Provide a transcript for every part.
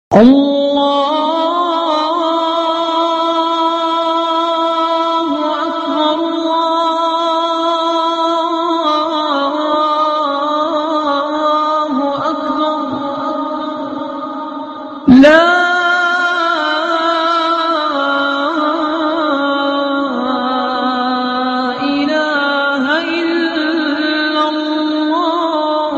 الله أكبر الله أكبر لا إله إلا الله.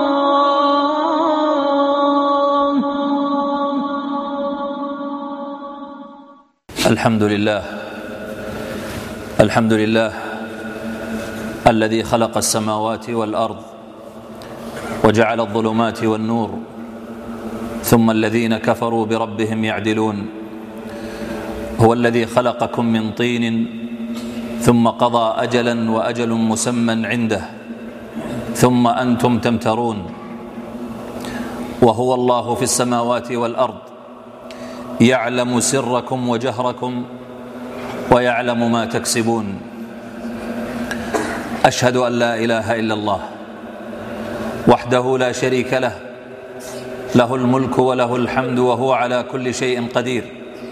الحمد لله الذي خلق السماوات والأرض وجعل الظلمات والنور ثم الذين كفروا بربهم يعدلون. هو الذي خلقكم من طين ثم قضى أجلا وأجل مسمى عنده ثم أنتم تمترون. وهو الله في السماوات والأرض يعلم سركم وجهركم ويعلم ما تكسبون. أشهد أن لا إله إلا الله وحده لا شريك له، له الملك وله الحمد وهو على كل شيء قدير.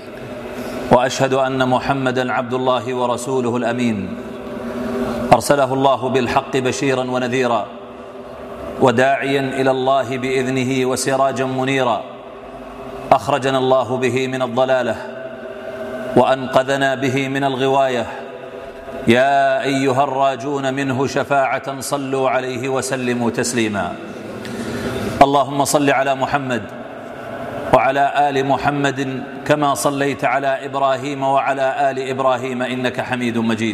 وأشهد أن محمدًا عبد الله ورسوله الأمين، أرسله الله بالحق بشيرا ونذيرا وداعيا إلى الله بإذنه وسراجا منيرا. أخرجنا الله به من الضلالة وأنقذنا به من الغواية. يا أيها الراجون منه شفاعة صلوا عليه وسلموا تسليما. اللهم صل على محمد وعلى آل محمد كما صليت على إبراهيم وعلى آل إبراهيم إنك حميد مجيد.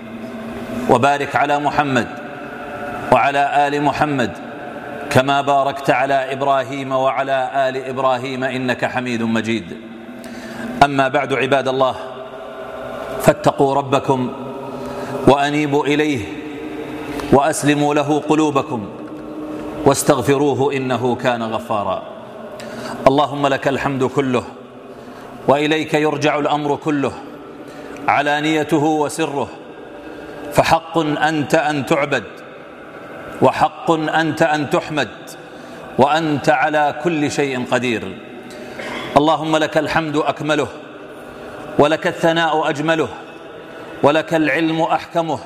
وبارك على محمد وعلى آل محمد كما باركت على إبراهيم وعلى آل إبراهيم إنك حميد مجيد. أما بعد، عباد الله، فاتقوا ربكم وأنيبوا إليه وأسلموا له قلوبكم واستغفروه إنه كان غفارا. اللهم لك الحمد كله وإليك يرجع الأمر كله، علانيته وسره، فحق أنت أن تعبد وحق أنت أن تحمد وأنت على كل شيء قدير. اللهم لك الحمد أكمله ولك الثناء أجمله ولك العلم أحكمه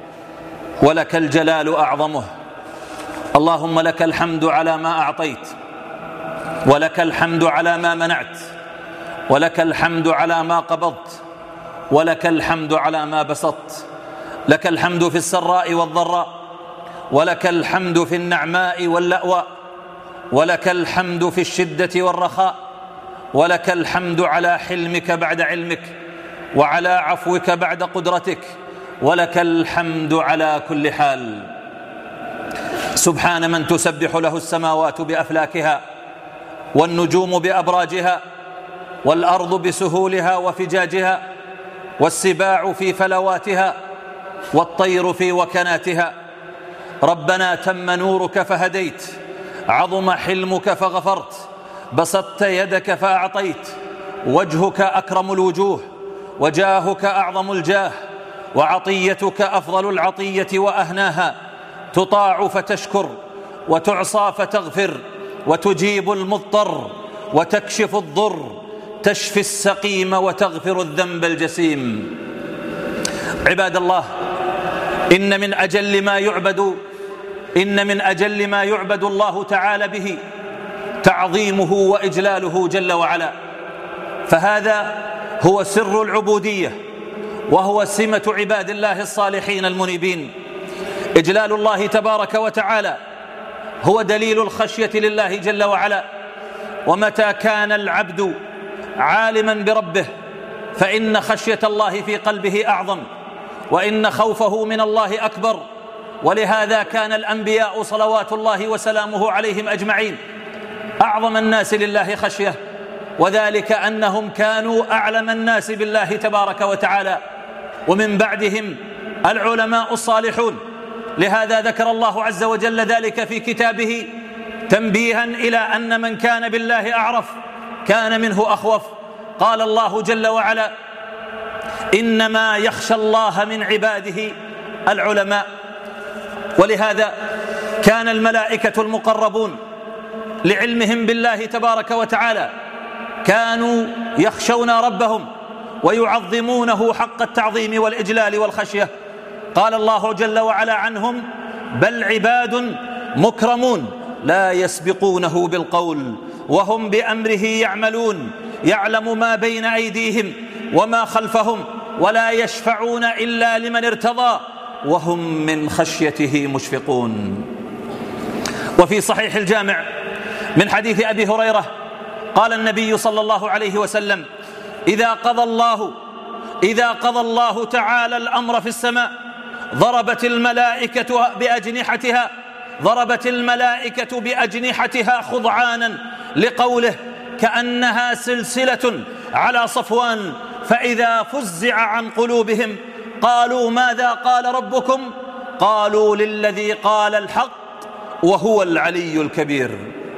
ولك الجلال أعظمه. اللهم لك الحمد على ما أعطيت ولك الحمد على ما منعت ولك الحمد على ما قبضت ولك الحمد على ما بسطت. لك الحمد في السراء والضراء ولك الحمد في النعماء واللأواء ولك الحمد في الشدة والرخاء ولك الحمد على حلمك بعد علمك وعلى عفوك بعد قدرتك ولك الحمد على كل حال. سبحان من تسبح له السماوات بأفلاكها والنجوم بأبراجها والأرض بسهولها وفجاجها والسباع في فلواتها والطير في وكناتها. ربنا تم نورك فهديت، عظم حلمك فغفرت، بسطت يدك فأعطيت، وجهك أكرم الوجوه وجاهك أعظم الجاه وعطيتك أفضل العطية وأهناها. تطاع فتشكر وتعصى فتغفر وتجيب المضطر وتكشف الضر، تشفي السقيم وتغفر الذنب الجسيم. عباد الله، إن من أجل ما يعبد الله تعالى به تعظيمه وإجلاله جل وعلا، فهذا هو سر العبودية وهو سمة عباد الله الصالحين المنيبين. إجلال الله تبارك وتعالى هو دليل الخشية لله جل وعلا. ومتى كان العبد عالما بربه فإن خشية الله في قلبه أعظم وإن خوفه من الله أكبر. ولهذا كان الأنبياء صلوات الله وسلامه عليهم أجمعين أعظم الناس لله خشية، وذلك أنهم كانوا أعلم الناس بالله تبارك وتعالى، ومن بعدهم العلماء الصالحون. لهذا ذكر الله عز وجل ذلك في كتابه تنبيها إلى أن من كان بالله أعرف كان منه أخوف. قال الله جل وعلا: إنما يخشى الله من عباده العلماء. ولهذا كان الملائكة المقربون لعلمهم بالله تبارك وتعالى كانوا يخشون ربهم ويعظمونه حق التعظيم والإجلال والخشية. قال الله جل وعلا عنهم: بل عباد مكرمون لا يسبقونه بالقول وهم بأمره يعملون، يعلم ما بين أيديهم وما خلفهم ولا يشفعون إلا لمن ارتضى وهم من خشيته مشفقون. وفي صحيح الجامع من حديث أبي هريرة قال النبي صلى الله عليه وسلم: إذا قضى الله تعالى الأمر في السماء ضربت الملائكة بأجنحتها خضعانا لقوله كأنها سلسلة على صفوان، فإذا فزع عن قلوبهم قالوا: ماذا قال ربكم؟ قالوا: للذي قال الحق وهو العلي الكبير.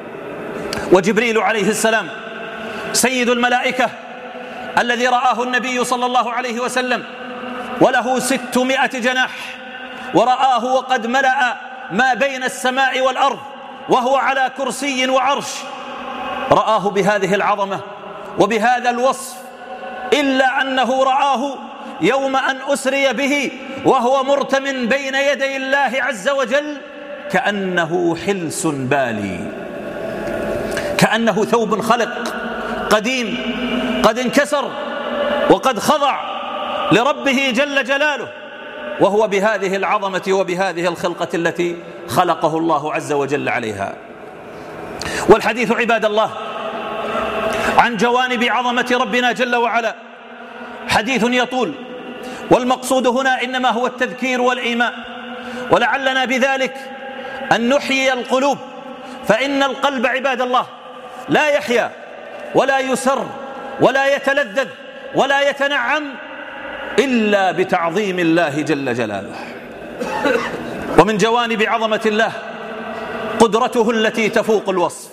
وجبريل عليه السلام سيد الملائكة الذي رآه النبي صلى الله عليه وسلم وله 600 جناح، ورآه وقد ملأ ما بين السماء والأرض وهو على كرسي وعرش، رآه بهذه العظمة وبهذا الوصف، إلا أنه رآه يوم أن أسري به وهو مرتم بين يدي الله عز وجل كأنه حلس بالي، كأنه ثوب خلق قديم قد انكسر وقد خضع لربه جل جلاله، وهو بهذه العظمة وبهذه الخلقة التي خلقه الله عز وجل عليها. والحديث عباد الله عن جوانب عظمة ربنا جل وعلا حديث يطول، والمقصود هنا إنما هو التذكير والإيماء، ولعلنا بذلك أن نحيي القلوب، فإن القلب عباد الله لا يحيا ولا يسر ولا يتلذذ ولا يتنعم إلا بتعظيم الله جل جلاله. ومن جوانب عظمة الله قدرته التي تفوق الوصف،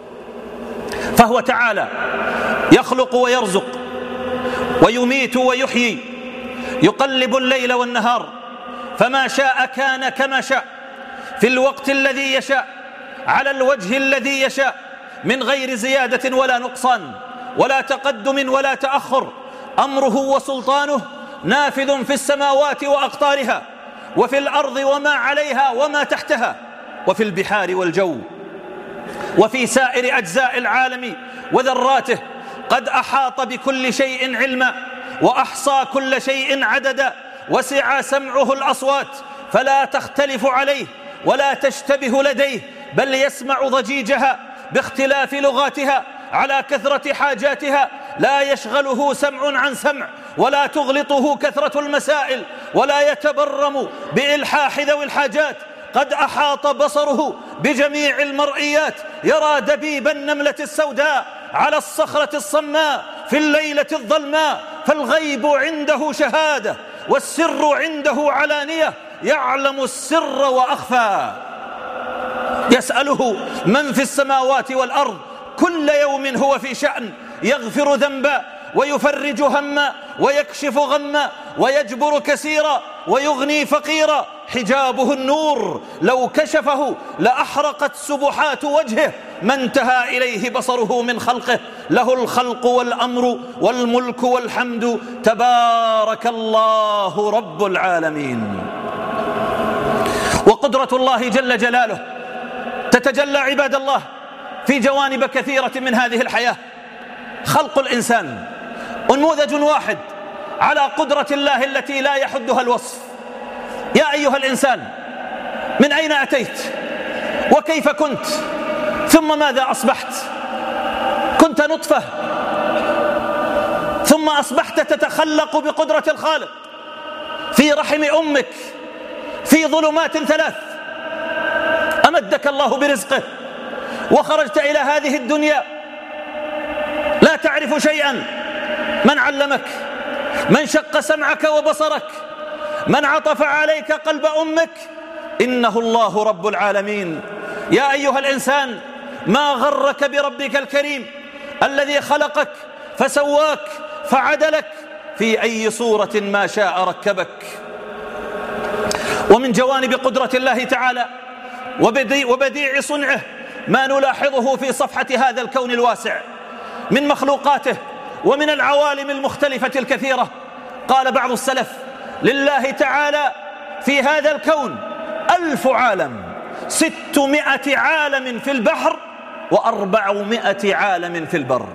فهو تعالى يخلق ويرزق ويميت ويحيي، يقلب الليل والنهار، فما شاء كان كما شاء في الوقت الذي يشاء على الوجه الذي يشاء، من غير زيادة ولا نقصان ولا تقدم ولا تأخر. أمره وسلطانه نافذ في السماوات وأقطارها، وفي الأرض وما عليها وما تحتها، وفي البحار والجو، وفي سائر أجزاء العالم وذراته. قد أحاط بكل شيء علما وأحصى كل شيء عددا، وسع سمعه الأصوات فلا تختلف عليه ولا تشتبه لديه، بل يسمع ضجيجها باختلاف لغاتها على كثرة حاجاتها، لا يشغله سمع عن سمع ولا تغلطه كثرة المسائل ولا يتبرم بإلحاح ذوي الحاجات. قد أحاط بصره بجميع المرئيات، يرى دبيب النملة السوداء على الصخرة الصماء في الليلة الظلماء، فالغيب عنده شهادة والسر عنده علانية، يعلم السر وأخفى. يسأله من في السماوات والأرض كل يوم هو في شأن، يغفر ذنبا ويفرج هما ويكشف غما ويجبر كثيرا ويغني فقيرا. حجابه النور لو كشفه لأحرقت سبحات وجهه، ما انتهى إليه بصره من خلقه. له الخلق والأمر والملك والحمد، تبارك الله رب العالمين. وقدرة الله جل جلاله تتجلى عباد الله في جوانب كثيرة من هذه الحياة. خلق الإنسان نموذج واحد على قدرة الله التي لا يحدها الوصف. يا أيها الإنسان، من أين أتيت وكيف كنت ثم ماذا أصبحت؟ كنت نطفة ثم أصبحت تتخلق بقدرة الخالق في رحم أمك في ظلمات 3، أمدك الله برزقه وخرجت إلى هذه الدنيا لا تعرف شيئا. من علمك؟ من شق سمعك وبصرك؟ من عطف عليك قلب أمك؟ إنه الله رب العالمين. يا أيها الإنسان، ما غرك بربك الكريم الذي خلقك فسواك فعدلك في أي صورة ما شاء ركبك. ومن جوانب قدرة الله تعالى وبديع صنعه ما نلاحظه في صفحة هذا الكون الواسع، من مخلوقاته ومن العوالم المختلفة الكثيرة. قال بعض السلف: لله تعالى في هذا الكون 1000 عالم، 600 عالم في البحر و400 عالم في البر.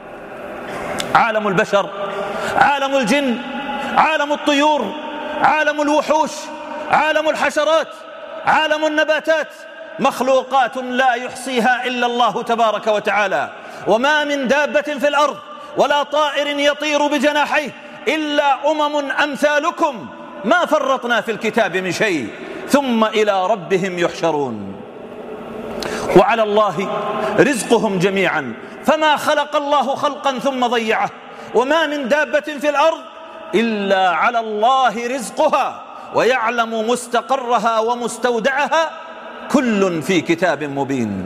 عالم البشر، عالم الجن، عالم الطيور، عالم الوحوش، عالم الحشرات، عالم النباتات، مخلوقات لا يحصيها إلا الله تبارك وتعالى. وما من دابة في الأرض ولا طائر يطير بجناحيه إلا أمثالكم ما فرطنا في الكتاب من شيء ثم إلى ربهم يحشرون. وعلى الله رزقهم جميعا، فما خلق الله خلقا ثم ضيعه. وما من دابة في الأرض إلا على الله رزقها ويعلم مستقرها ومستودعها، كل في كتاب مبين.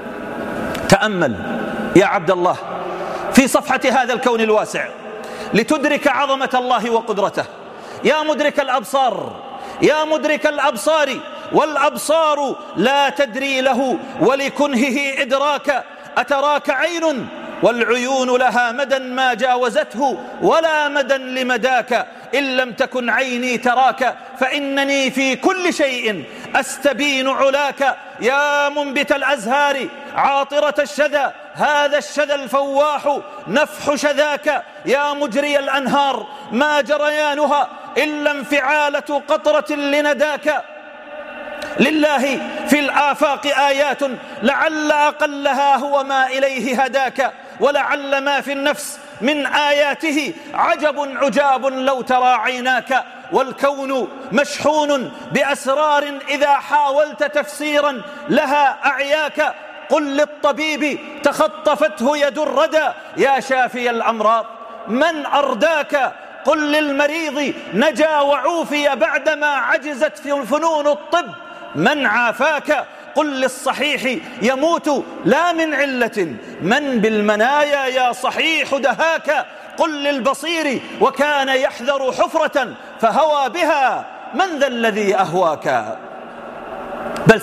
تأمل يا عبد الله في صفحة هذا الكون الواسع لتدرك عظمة الله وقدرته. يا مدرك الأبصار، يا مدرك الأبصار، والأبصار لا تدري له ولكنهه إدراكا. أتراك عين والعيون لها مدى ما جاوزته ولا مدى لمداك. إن لم تكن عيني تراك فإنني في كل شيء أستبين علاك. يا منبت الأزهار عاطرة الشذا، هذا الشذا الفواح نفح شذاك. يا مجري الأنهار ما جريانها إلا انفعالة قطرة لنداك. لله في الآفاق آيات لعل أقلها هو ما إليه هداك. ولعل ما في النفس من آياته عجب عجاب لو ترى عيناك. والكون مشحون بأسرار إذا حاولت تفسيرا لها أعياك. قل للطبيب تخطفته يد الردى يا شافي الأمراض من أرداك. قل للمريض نجا وعوفي بعدما عجزت في فنون الطب من عافاك. قل للصحيح يموت لا من علة من بالمنايا يا صحيح دهاك. قل للبصير وكان يحذر حفرة فهوى بها من ذا الذي أهواك. بل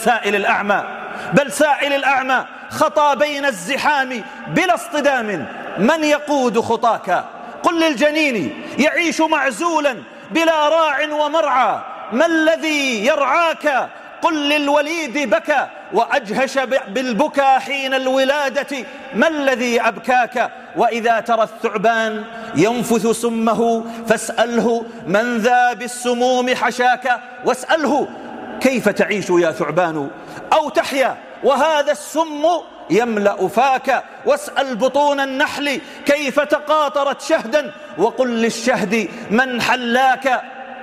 سائل الأعمى خطى بين الزحام بلا اصطدام من يقود خطاك. قل للجنين يعيش معزولا بلا راع ومرعى ما الذي يرعاك. قل للوليد بكى وأجهش بالبكى حين الولادة ما الذي أبكاك. وإذا ترى الثعبان ينفث سمه فاسأله من ذا بالسموم حشاك. واسأله كيف تعيش يا ثعبان أو تحيا وهذا السم يملأ فاك. واسأل بطون النحل كيف تقاطرت شهدا وقل للشهد من حلاك.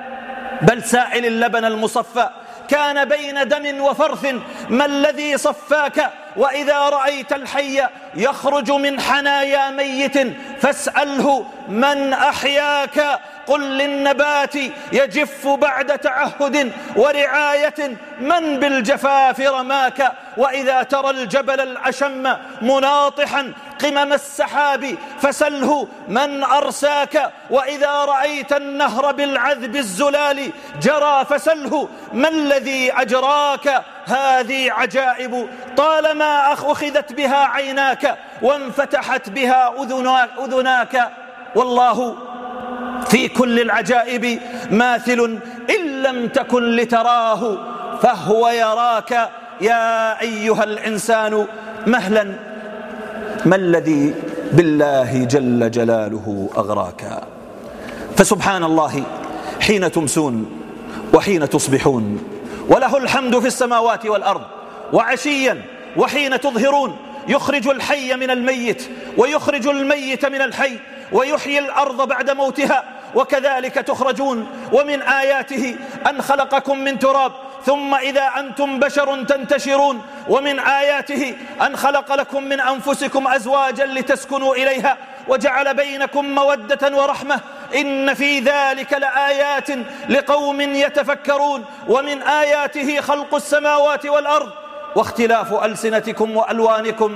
بل سائل اللبن المصفى كان بين دم وفرث ما الذي صفاك. وإذا رأيت الحي يخرج من حنايا ميت فاسأله من أحياك. قل للنبات يجف بعد تعهد ورعاية من بالجفاف رماك. وإذا ترى الجبل الأشم مناطحا قمم السحاب فسله من أرساك. وإذا رأيت النهر بالعذب الزلال جرى فسله ما الذي أجراك. هذه عجائب طالما أخذت بها عيناك وانفتحت بها أذناك. والله في كل العجائب ماثل إن لم تكن لتراه فهو يراك. يا أيها الإنسان مهلا ما الذي بالله جل جلاله أغراك. فسبحان الله حين تمسون وحين تصبحون وله الحمد في السماوات والأرض وعشيا وحين تظهرون. يخرج الحي من الميت ويخرج الميت من الحي ويحيي الأرض بعد موتها وكذلك تخرجون. ومن آياته أن خلقكم من تراب ثم إذا أنتم بشر تنتشرون. ومن آياته أن خلق لكم من أنفسكم أزواجا لتسكنوا إليها وجعل بينكم مودة ورحمة إن في ذلك لآيات لقوم يتفكرون. ومن آياته خلق السماوات والأرض واختلاف ألسنتكم وألوانكم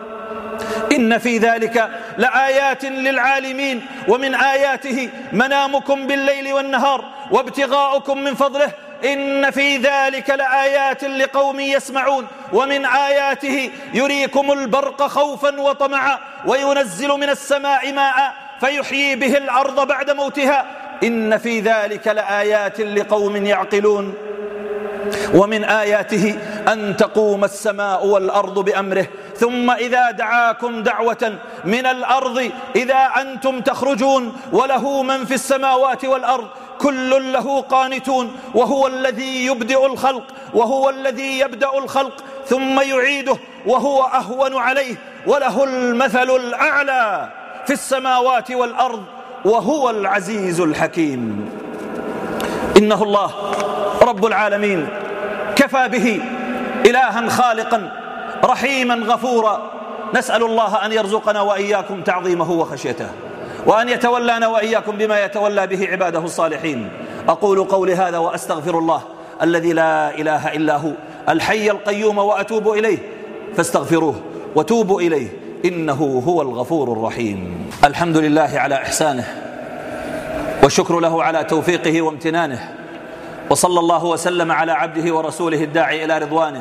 إن في ذلك لآيات للعالمين. ومن آياته منامكم بالليل والنهار وابتغاؤكم من فضله إن في ذلك لآيات لقوم يسمعون. ومن آياته يريكم البرق خوفا وطمعا وينزل من السماء ماء فيحيي به الأرض بعد موتها إن في ذلك لآيات لقوم يعقلون ومن آياته أن تقوم السماء والأرض بأمره ثم إذا دعاكم دعوة من الأرض إذا أنتم تخرجون وله من في السماوات والأرض كل له قانتون وهو الذي يبدئ الخلق وهو الذي يبدأ الخلق ثم يعيده وهو أهون عليه وله المثل الأعلى في السماوات والأرض وهو العزيز الحكيم. إنه الله رب العالمين كفى به إلها خالقا رحيما غفورا. نسأل الله أن يرزقنا وإياكم تعظيمه وخشيته وأن يتولانا وإياكم بما يتولى به عباده الصالحين. أقول قولي هذا وأستغفر الله الذي لا إله إلا هو الحي القيوم وأتوب إليه فاستغفروه وتوبوا إليه إنه هو الغفور الرحيم. الحمد لله على إحسانه والشكر له على توفيقه وامتنانه وصلى الله وسلم على عبده ورسوله الداعي إلى رضوانه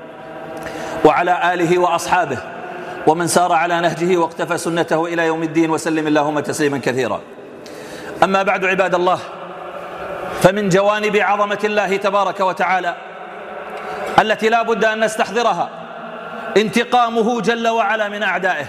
وعلى آله وأصحابه ومن سار على نهجه واقتفى سنته إلى يوم الدين وسلم اللهم تسليما كثيرا. أما بعد عباد الله، فمن جوانب عظمة الله تبارك وتعالى التي لا بد أن نستحضرها انتقامه جل وعلا من أعدائه.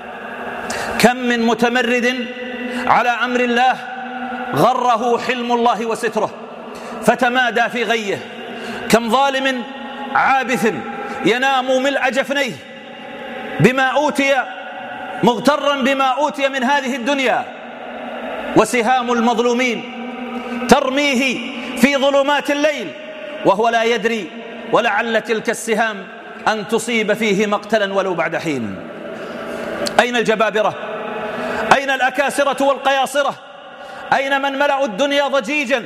كم من متمرد على أمر الله غره حلم الله وستره فتمادى في غيه، كم ظالم عابث ينام ملء جفنيه بما أوتي مغترا بما أوتي من هذه الدنيا، وسهام المظلومين ترميه في ظلمات الليل وهو لا يدري ولعل تلك السهام أن تصيب فيه مقتلا ولو بعد حين. أين الجبابرة؟ أين الأكاسرة والقياصرة؟ أين من ملأوا الدنيا ضجيجا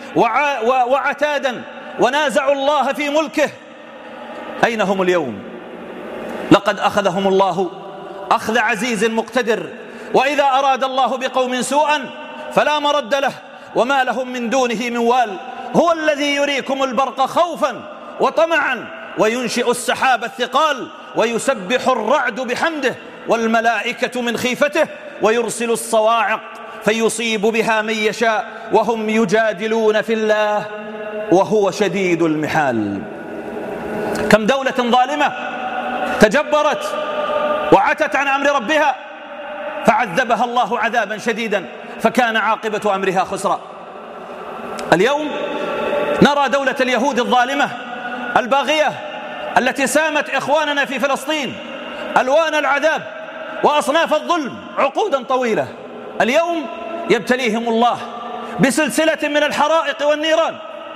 وعتادا ونازعوا الله في ملكه؟ أين هم اليوم؟ لقد أخذهم الله أخذ عزيز مقتدر، وإذا أراد الله بقوم سوءا فلا مرد له وما لهم من دونه من وال. هو الذي يريكم البرق خوفا وطمعا وينشئ السحاب الثقال ويسبح الرعد بحمده والملائكة من خيفته ويرسل الصواعق فيصيب بها من يشاء وهم يجادلون في الله وهو شديد المحال. كم دولة ظالمة تجبرت وعتت عن أمر ربها فعذبها الله عذابا شديدا فكان عاقبة أمرها خسرا. اليوم نرى دولة اليهود الظالمة الباغية التي سامت إخواننا في فلسطين ألوان العذاب وأصناف الظلم عقودا طويلة. اليوم يبتليهم الله بسلسلة من الحرائق والنيران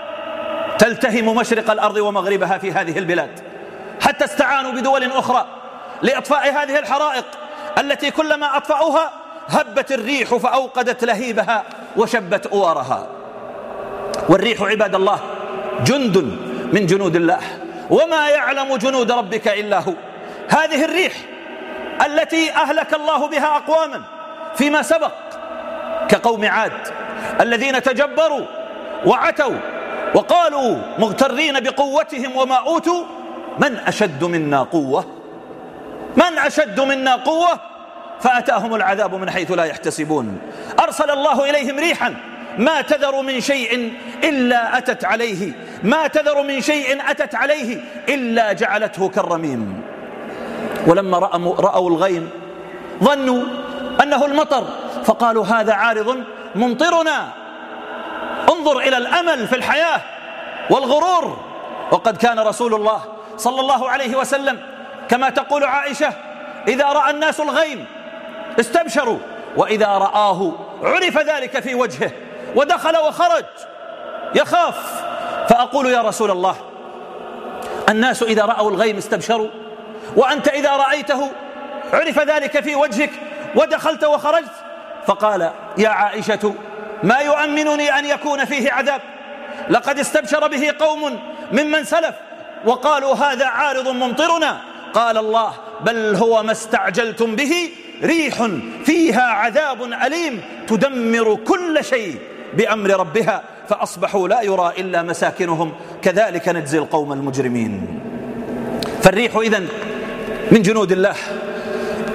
تلتهم مشرق الأرض ومغربها في هذه البلاد، حتى استعانوا بدول أخرى لإطفاء هذه الحرائق التي كلما أطفأوها هبت الريح فأوقدت لهيبها وشبت أوارها. والريح عباد الله جند من جنود الله وما يعلم جنود ربك إلا هو. هذه الريح التي أهلك الله بها أقواما فيما سبق كقوم عاد الذين تجبروا وعتوا وقالوا مغترين بقوتهم وما أوتوا من أشد منا قوة، من أشد منا قوة، فأتاهم العذاب من حيث لا يحتسبون. أرسل الله إليهم ريحا ما تذر من شيء إلا أتت عليه، ما تذر من شيء أتت عليه إلا جعلته كالرميم. ولما رأوا الغيم ظنوا أنه المطر فقالوا هذا عارض ممطرنا. انظر إلى الأمل في الحياة والغرور. وقد كان رسول الله صلى الله عليه وسلم كما تقول عائشة إذا رأى الناس الغيم استبشروا وإذا رآه عرف ذلك في وجهه ودخل وخرج يخاف. فأقول يا رسول الله الناس إذا رأوا الغيم استبشروا وأنت إذا رأيته عرف ذلك في وجهك ودخلت وخرجت؟ فقال يا عائشة ما يؤمنني أن يكون فيه عذاب، لقد استبشر به قوم ممن سلف وقالوا هذا عارض ممطرنا. قال الله بل هو ما استعجلتم به ريح فيها عذاب أليم تدمر كل شيء بأمر ربها فأصبحوا لا يرى إلا مساكنهم كذلك نجزي القوم المجرمين. فالريح إذن من جنود الله. إن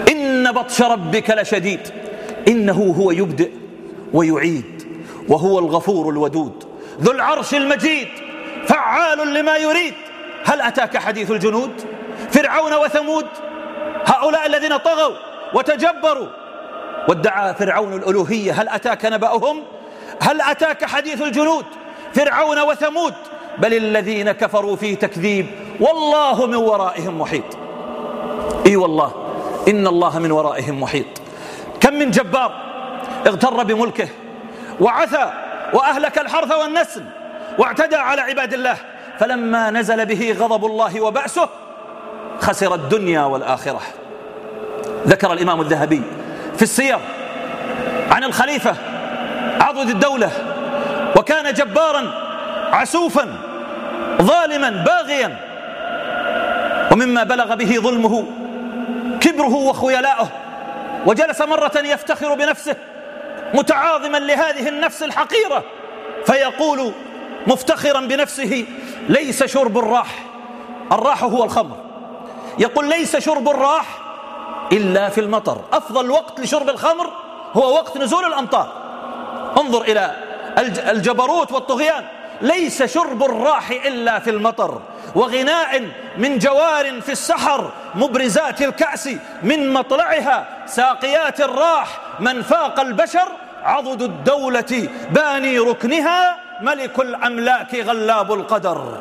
إن بطش ربك لشديد إنه هو يبدئ ويعيد وهو الغفور الودود ذو العرش المجيد فعال لما يريد. هل أتاك حديث الجنود فرعون وثمود هؤلاء الذين طغوا وتجبروا وادعى فرعون الألوهية؟ هل أتاك نبأهم؟ هل أتاك حديث الجنود فرعون وثمود؟ بل الذين كفروا في تكذيب والله من ورائهم محيط. إي والله إن الله من ورائهم محيط. كم من جبار اغتر بملكه وعثى وأهلك الحرث والنسل واعتدى على عباد الله، فلما نزل به غضب الله وبأسه خسر الدنيا والآخرة. ذكر الإمام الذهبي في السير عن الخليفة عضد الدولة، وكان جبارا عسوفا ظالما باغيا، ومما بلغ به ظلمه كبره وخيلاؤه، وجلس مرة يفتخر بنفسه متعاظما لهذه النفس الحقيرة، فيقول مفتخرا بنفسه: ليس شرب الراح هو الخمر. يقول: ليس شرب الراح إلا في المطر. أفضل وقت لشرب الخمر هو وقت نزول الأمطار. انظر إلى الجبروت والطغيان. ليس شرب الراح إلا في المطر، وغناء من جوار في السحر مبرزات الكأس من مطلعها ساقيات الراح من فاق البشر عضد الدولة باني ركنها ملك الأملاك غلاب القدر.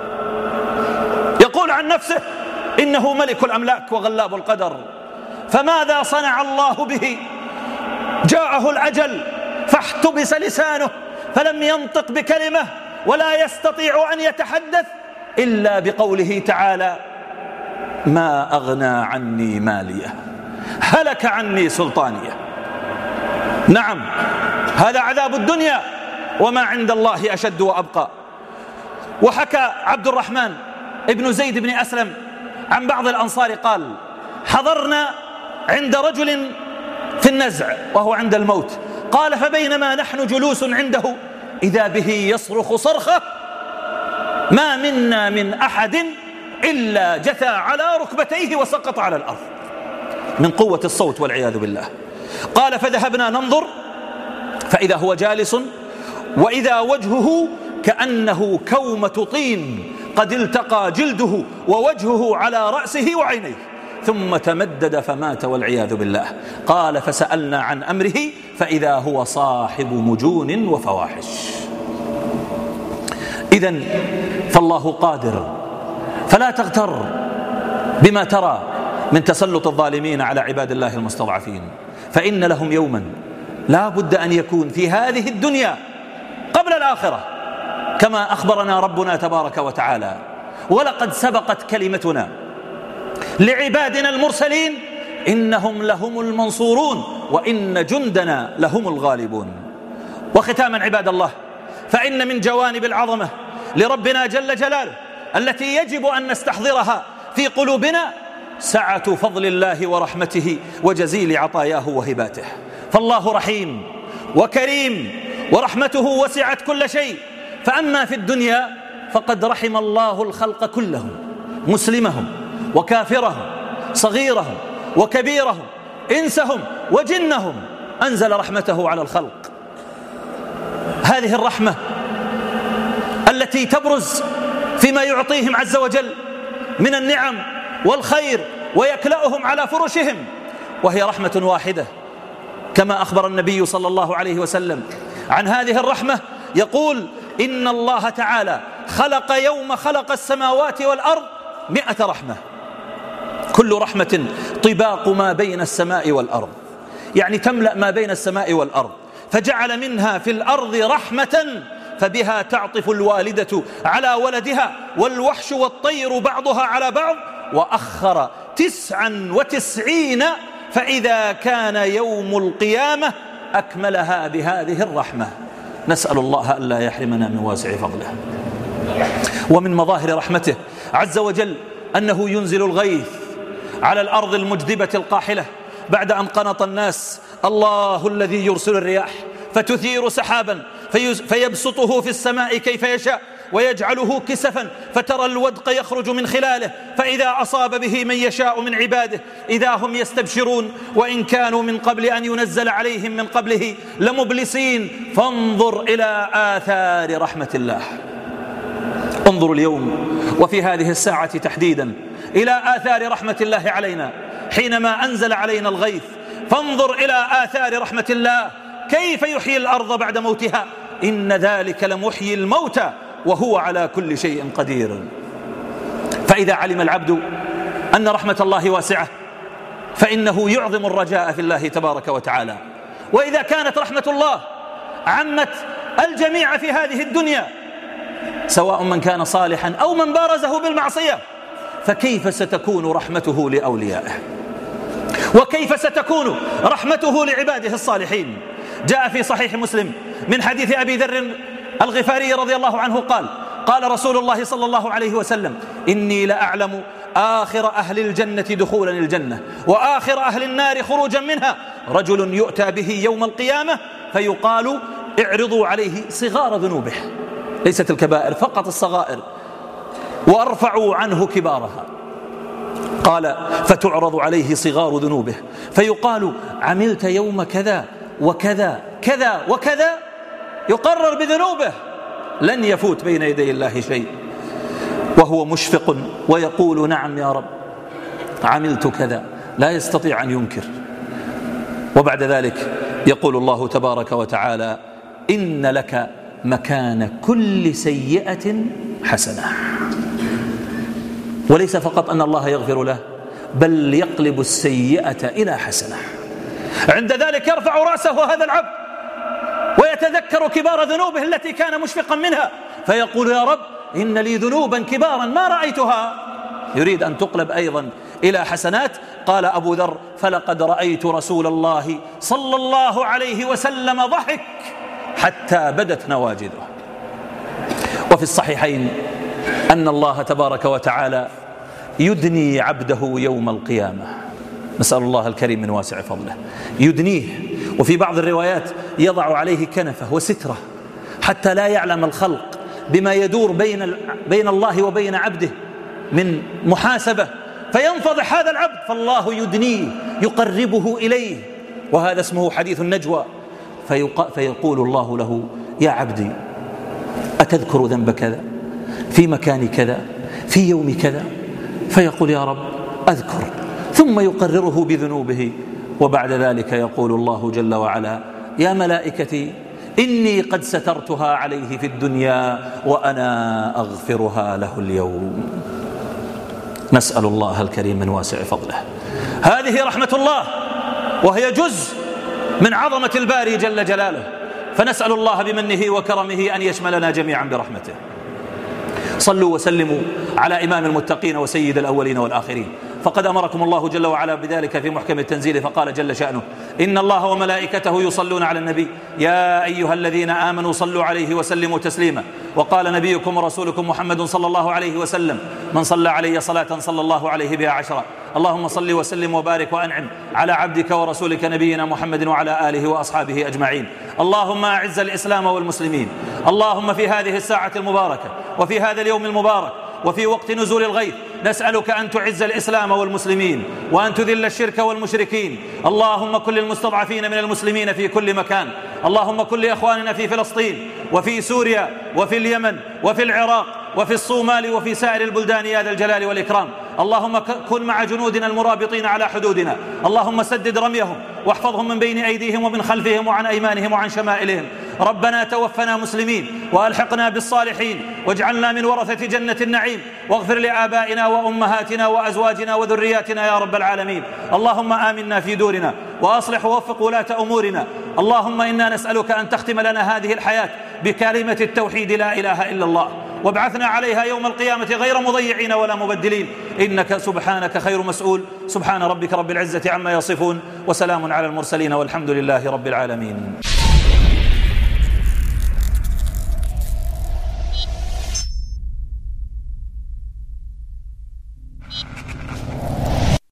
يقول عن نفسه إنه ملك الأملاك وغلاب القدر. فماذا صنع الله به؟ جاءه الأجل فاحتبس لسانه فلم ينطق بكلمة ولا يستطيع أن يتحدث إلا بقوله تعالى: ما أغنى عني ماليه هلك عني سلطانيه. نعم، هذا عذاب الدنيا، وما عند الله أشد وأبقى. وحكى عبد الرحمن ابن زيد بن أسلم عن بعض الأنصار قال: حضرنا عند رجل في النزع وهو عند الموت، قال: فبينما نحن جلوس عنده إذا به يصرخ صرخة ما منا من أحد إلا جثى على ركبتيه وسقط على الأرض من قوة الصوت والعياذ بالله. قال: فذهبنا ننظر فإذا هو جالس وإذا وجهه كأنه كومة طين قد التقى جلده ووجهه على رأسه وعينيه، ثم تمدد فمات والعياذ بالله. قال: فسألنا عن أمره فإذا هو صاحب مجون وفواحش. إذن فالله قادر، فلا تغتر بما ترى من تسلط الظالمين على عباد الله المستضعفين، فإن لهم يوما لا بد أن يكون في هذه الدنيا قبل الآخرة، كما أخبرنا ربنا تبارك وتعالى: ولقد سبقت كلمتنا لعبادنا المرسلين إنهم لهم المنصورون وإن جندنا لهم الغالبون. وختاما عباد الله، فإن من جوانب العظمة لربنا جل جلاله التي يجب أن نستحضرها في قلوبنا سعة فضل الله ورحمته وجزيل عطاياه وهباته. فالله رحيم وكريم ورحمته وسعت كل شيء. فأما في الدنيا فقد رحم الله الخلق كلهم، مسلمهم وكافرهم، صغيرهم وكبيرهم، إنسهم وجنهم، أنزل رحمته على الخلق. هذه الرحمة التي تبرز فيما يعطيهم عز وجل من النعم والخير ويكلأهم على فرشهم، وهي رحمة واحدة، كما أخبر النبي صلى الله عليه وسلم عن هذه الرحمة يقول: إن الله تعالى خلق يوم خلق السماوات والأرض 100 رحمة، كل رحمة طباق ما بين السماء والأرض، يعني تملأ ما بين السماء والأرض. فجعل منها في الأرض رحمة فبها تعطف الوالدة على ولدها والوحش والطير بعضها على بعض، وأخر 99 فإذا كان يوم القيامة أكملها بهذه الرحمة. نسأل الله ألا يحرمنا من واسع فضله. ومن مظاهر رحمته عز وجل أنه ينزل الغيث على الأرض المجدبة القاحلة بعد أن قنط الناس. الله الذي يرسل الرياح فتثير سحابا فيبسطه في السماء كيف يشاء ويجعله كسفا فترى الودق يخرج من خلاله، فإذا أصاب به من يشاء من عباده إذا هم يستبشرون، وإن كانوا من قبل أن ينزل عليهم من قبله لمبلسين. فانظر إلى آثار رحمة الله. انظروا اليوم وفي هذه الساعة تحديدا إلى آثار رحمة الله علينا حينما أنزل علينا الغيث. فانظر إلى آثار رحمة الله كيف يحيي الأرض بعد موتها، إن ذلك لمحيي الموتى وهو على كل شيء قدير. فإذا علم العبد أن رحمة الله واسعة فإنه يعظم الرجاء في الله تبارك وتعالى. وإذا كانت رحمة الله عمت الجميع في هذه الدنيا سواء من كان صالحا أو من بارزه بالمعصية، فكيف ستكون رحمته لأوليائه؟ وكيف ستكون رحمته لعباده الصالحين؟ جاء في صحيح مسلم من حديث أبي ذر الغفاري رضي الله عنه قال رسول الله صلى الله عليه وسلم: إني لأعلم آخر أهل الجنة دخولا الجنة وآخر أهل النار خروجا منها، رجل يؤتى به يوم القيامة فيقال اعرضوا عليه صغار ذنوبه، ليست الكبائر فقط الصغائر، وارفعوا عنه كبارها. قال: فتعرض عليه صغار ذنوبه فيقال عملت يوم كذا وكذا كذا وكذا، يقرر بذنوبه، لن يفوت بين يدي الله شيء، وهو مشفق ويقول: نعم يا رب عملت كذا، لا يستطيع أن ينكر. وبعد ذلك يقول الله تبارك وتعالى: إن لك مكان كل سيئة حسنة. وليس فقط أن الله يغفر له، بل يقلب السيئة إلى حسنة. عند ذلك يرفع رأسه هذا العبد ويتذكر كبار ذنوبه التي كان مشفقا منها، فيقول: يا رب إن لي ذنوبا كبارا ما رأيتها، يريد أن تقلب أيضا إلى حسنات. قال أبو ذر: فلقد رأيت رسول الله صلى الله عليه وسلم ضحك حتى بدت نواجذه. وفي الصحيحين أن الله تبارك وتعالى يدني عبده يوم القيامة، نسأل الله الكريم من واسع فضله، يدنيه. وفي بعض الروايات يضع عليه كنفه وسترة حتى لا يعلم الخلق بما يدور بين الله وبين عبده من محاسبة، فينفضح هذا العبد، فالله يدنيه يقربه إليه، وهذا اسمه حديث النجوى. فيقول الله له: يا عبدي أتذكر ذنب كذا في مكان كذا في يوم كذا؟ فيقول: يا رب أذكر، ثم يقرره بذنوبه. وبعد ذلك يقول الله جل وعلا: يا ملائكتي إني قد سترتها عليه في الدنيا وأنا أغفرها له اليوم. نسأل الله الكريم من واسع فضله. هذه رحمة الله، وهي جزء من عظمة الباري جل جلاله، فنسأل الله بمنه وكرمه أن يشملنا جميعا برحمته. صلوا وسلموا على إمام المتقين وسيد الأولين والآخرين، فقد أمركم الله جل وعلا بذلك في محكم التنزيل، فقال جل شأنه: إن الله وملائكته يصلون على النبي يا أيها الذين آمنوا صلوا عليه وسلموا تسليما. وقال نبيكم ورسولكم محمد صلى الله عليه وسلم: من صلى علي صلاة صلى الله عليه بها 10. اللهم صل وسلم وبارك وأنعم على عبدك ورسولك نبينا محمد وعلى آله وأصحابه أجمعين. اللهم أعز الإسلام والمسلمين. اللهم في هذه الساعة المباركة وفي هذا اليوم المبارك وفي وقت نزول الغيث نسألك أن تعز الإسلام والمسلمين وأن تذل الشرك والمشركين. اللهم كن للمستضعفين من المسلمين في كل مكان. اللهم كن لإخواننا في فلسطين وفي سوريا وفي اليمن وفي العراق وفي الصومال وفي سائر البلدان يا ذا الجلال والإكرام. اللهم كن مع جنودنا المرابطين على حدودنا. اللهم سدد رميهم واحفظهم من بين أيديهم ومن خلفهم وعن أيمانهم وعن شمائلهم. ربنا توفنا مسلمين وألحقنا بالصالحين واجعلنا من ورثة جنة النعيم، واغفر لآبائنا وأمهاتنا وأزواجنا وذرياتنا يا رب العالمين. اللهم آمنا في دورنا وأصلح ووفق ولاة أمورنا. اللهم إنا نسألك أن تختم لنا هذه الحياة بكلمة التوحيد لا إله إلا الله، وابعثنا عليها يوم القيامة غير مضيعين ولا مبدلين، إنك سبحانك خير مسؤول. سبحان ربك رب العزة عما يصفون، وسلام على المرسلين، والحمد لله رب العالمين.